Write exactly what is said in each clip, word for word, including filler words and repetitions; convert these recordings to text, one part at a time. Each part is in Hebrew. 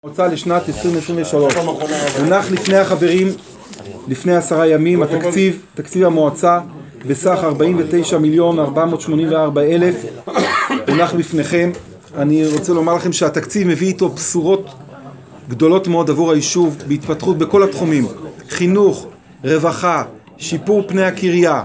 מועצה לשנת עשרים עשרים ושלוש. הונח לפני החברים, לפני עשרה ימים, התקציב, תקציב המועצה בסך ארבעים ותשעה מיליון ארבע מאות שמונים וארבע אלף. הונח בפניכם. אני רוצה לומר לכם שהתקציב מביא איתו בשורות גדולות מאוד עבור היישוב בהתפתחות בכל התחומים, חינוך, רווחה, שיפור פני הקריה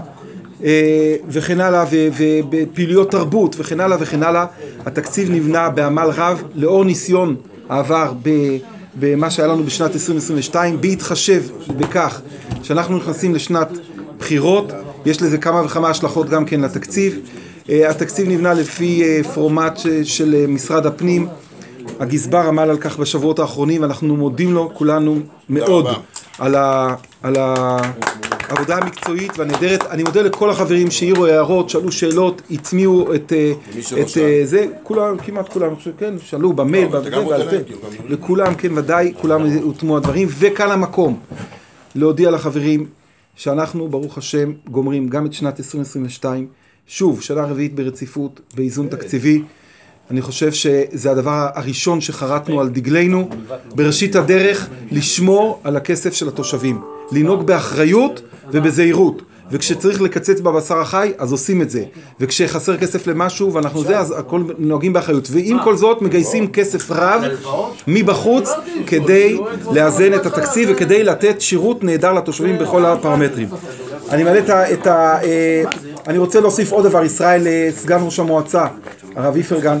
וכן הלאה, ובפעילויות תרבות וכן הלאה וכן הלאה. התקציב נבנה בעמל רב לאור ניסיון העבר במה שהיה לנו בשנת עשרים עשרים ושתיים, בהתחשב בכך שאנחנו נכנסים לשנת בחירות. יש לזה כמה וכמה השלכות גם כן לתקציב. התקציב נבנה לפי פורמט של משרד הפנים. הגזבר עמל על כך בשבועות האחרונים, אנחנו מודים לו כולנו מאוד על ה על העבודה המקצועית והנהדרת. אני מודה לכל החברים שהעירו הערות, שאלו שאלות, הצמיעו את את זה, כולם, כמעט כולם, אני חושב, כן, שאלו במייל, לכולם, כן, ודאי, כולם הוטמו הדברים. וכאן המקום להודיע לחברים שאנחנו, ברוך השם, גומרים גם את שנת עשרים עשרים ושתיים, שוב, שנה רביעית ברציפות, באיזון תקציבי. אני חושב שזה הדבר הראשון שחרטנו על דגלנו בראשית הדרך, לשמור על הכסף של התושבים, לנהוג באחריות ובזהירות, וכשצריך לקצץ בבשר החי אז עושים את זה, וכשחסר כסף למשהו ואנחנו זה, אז הכל נוהגים באחריות. ועם כל זאת מגייסים כסף רב מבחוץ כדי לאזן את התקציב וכדי לתת שירות נהדר לתושבים בכל הפרמטרים. אני מעלה את ה... את ה אני רוצה להוסיף עוד דבר. ישראל, סגן ראש המועצה, הרב איפרגן,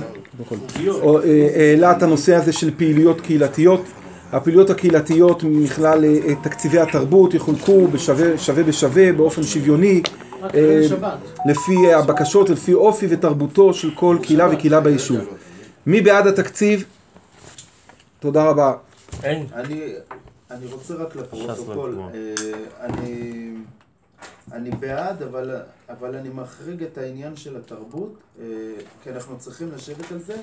העלה את הנושא הזה של פעילויות קהילתיות. הפעילויות הקהילתיות מכלל תקציבי התרבות יחולקו בשווה, שווה בשווה, באופן שוויוני, לפי הבקשות, לפי אופי ותרבותו של כל קהילה וקהילה ביישוב. מי בעד התקציב? תודה רבה. אני, אני רוצה רק לפרוטוקול, אני... אני בעד, אבל, אבל אני מחריג את העניין של התרבות, כי אנחנו צריכים לשבת על זה.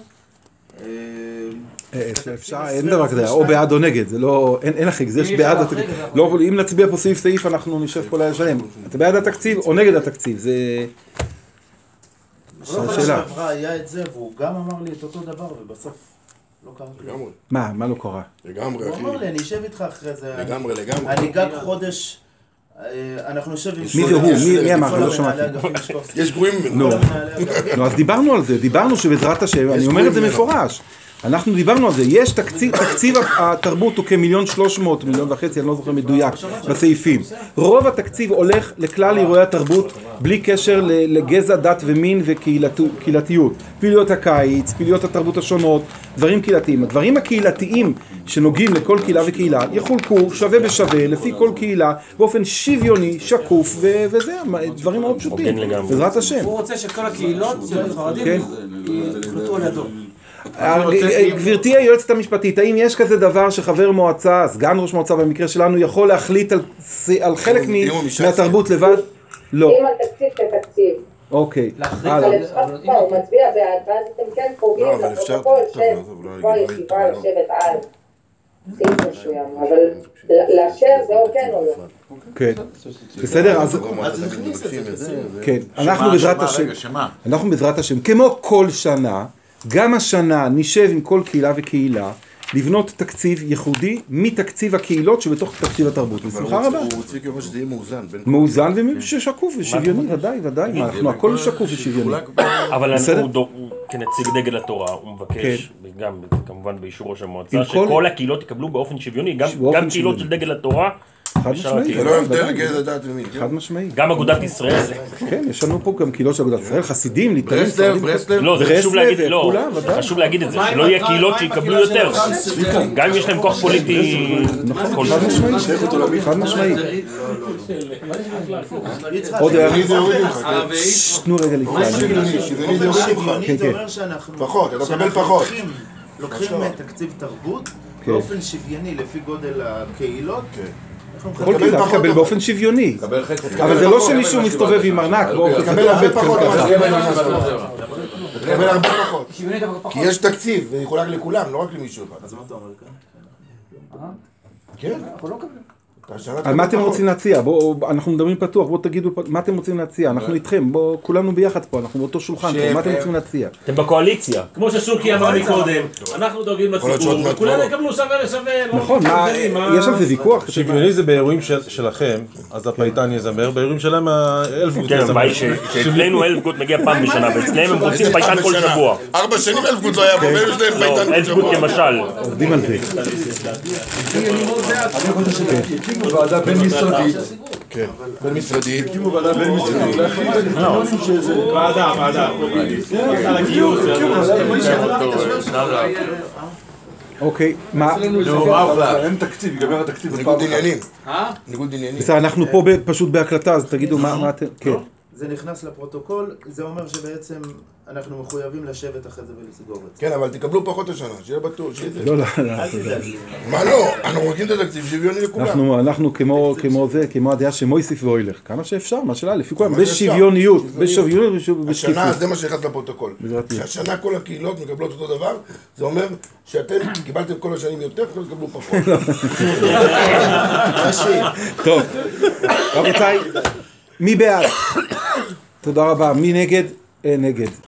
אפשר, אין דבר כזה, או בעד או נגד, זה לא, אין להחריג, זה יש בעד התקציב. לא, אם נצביע פה סעיף סעיף, אנחנו נשב פה לילה שלם. אתה בעד התקציב או נגד התקציב? זה... שאלה. שעברה היה את זה, והוא גם אמר לי את אותו דבר, ובסוף לא קרה כלום. מה? מה לא קרה? לגמרי, אחי. הוא אמר לי, אני אשב איתך אחרי זה. לגמרי, לגמרי. אני גג חודש... אנחנו נשב עם... מי זה הוא? מי אמר? לא שמעתי. יש גרועים ממנו. נו, אז דיברנו על זה, דיברנו שבעזרת השם, אני אומר את זה מפורש. אנחנו דיברנו על זה, יש תקציב, תקציב התרבות הוא כמיליון שלוש מאות, מיליון וחצי, אני לא זוכר מדויק, בסעיפים. רוב התקציב הולך לכלל אירועי התרבות, בלי קשר לגזע, דת ומין וקהילתיות. פעילויות הקיץ, פעילויות התרבות השונות, דברים קהילתיים. הדברים הקהילתיים שנוגעים לכל קהילה וקהילה, יחולקו שווה בשווה, לפי כל קהילה, באופן שוויוני, שקוף, וזה, דברים מאוד פשוטים. בעזרת השם. הוא רוצה שכל הקהילות של החרדים יחלטו על ידו. גברתי היועצת המשפטית, האם יש כזה דבר שחבר מועצה, סגן ראש מועצה במקרה שלנו, יכול להחליט על, על חלק מהתרבות לבד? לא. אם התקציב כתקציב. אוקיי. אבל אפשר כבר, הוא מצביע בעד, ואז אתם כן קובעים לפרוטוקול שכל ישיבה יושבת על סעיף מסוים, אבל לאשר זה או כן או לא. כן. בסדר, אז... כן, אנחנו בעזרת השם, אנחנו בעזרת השם, כמו כל שנה, גם השנה נשב עם כל קהילה וקהילה לבנות תקציב ייחודי מתקציב הקהילות שבתוך תקציב התרבות. בשמחה רבה. הוא רוצה כאילו שזה יהיה מאוזן. מאוזן ושקוף ושוויוני, ודאי, ודאי. אנחנו הכל שקוף ושוויוני. אבל הוא כנציג דגל התורה, הוא מבקש, גם כמובן באישור ראש המועצה, שכל הקהילות יקבלו באופן שוויוני, גם קהילות של דגל התורה. חד משמעי. זה לא הבדל גזע דת ומין. חד משמעי. גם אגודת ישראל. כן, יש לנו פה גם קהילות של אגודת ישראל, חסידים, ליטאים, ברסלב, ברסלב. לא, זה חשוב להגיד, לא, חשוב להגיד את זה, שלא יהיה קהילות שיקבלו יותר. גם אם יש להם כוח פוליטי. נכון, חד משמעי. חד משמעי. עוד הערה. תנו רגע לפני. שוויוני זה אומר שאנחנו... פחות, אתה מקבל פחות. לוקחים תקציב תרבות באופן שוויוני לפי גודל הקהילות. כל קהילה תקבל באופן שוויוני, אבל זה לא שמישהו מסתובב עם ארנק, תקבל הרבה פחות, תקבל הרבה פחות, כי יש תקציב ויחולק לכולם, לא רק למישהו אחד. אז מה אתה אומר כאן? כן, על מה אתם רוצים להציע? בואו, אנחנו מדברים פתוח, בואו תגידו מה אתם רוצים להציע, אנחנו איתכם, בואו, כולנו ביחד פה, אנחנו באותו שולחן, מה אתם רוצים להציע? אתם בקואליציה. כמו ששוקי אמר מקודם, אנחנו דואגים לציבור, וכולנו יקבלו שווה לשווה. נכון, יש על זה ויכוח? שוויוני זה באירועים שלכם, אז הפייטן יזמר, באירועים שלהם האלפגוט כן, יזמר. הבעיה שאצלנו אלפגוט מגיע פעם בשנה, ואצלם הם רוצים פייטן כל שבוע. ארבע שנים אלפגוט לא היה פה, ואלה שלהם פייטן כל אלפגוט שבוע. כמשל. עובדים על זה. הקימו ועדה בין-משרדית. כן, בין משרדית. הקימו ועדה בין-משרדית. ועדה, ועדה. על הגיוס. אוקיי, מה? אין תקציב, ייגמר התקציב. ניגוד עניינים. ניגוד עניינים. בסדר, אנחנו פה פשוט בהקלטה, אז תגידו מה אתם... כן. זה נכנס לפרוטוקול, זה אומר שבעצם אנחנו מחויבים לשבת אחרי זה ולסגור את זה. כן, אבל תקבלו פחות השנה, שיהיה בטוח, שיהיה זה. לא, לא, לא. אל תדאג לי. מה לא? אנחנו רוצים את התקציב שוויוני לכולם. אנחנו, אנחנו כמו, כמו זה, כמו הדעה שמויסיף ואוילך, כמה שאפשר, מה שאלה, לפי כולם, מה שאפשר. בשוויוניות, בשוויוניות ובשקיפות. השנה, זה מה שנכנס לפרוטוקול. שהשנה כל הקהילות מקבלות אותו דבר, זה אומר שאתם קיבלתם כל השנים יותר, כל תקבלו פחות. טוב, רבותיי, מי בעד? תודה רבה, מי נגד? אין נגד.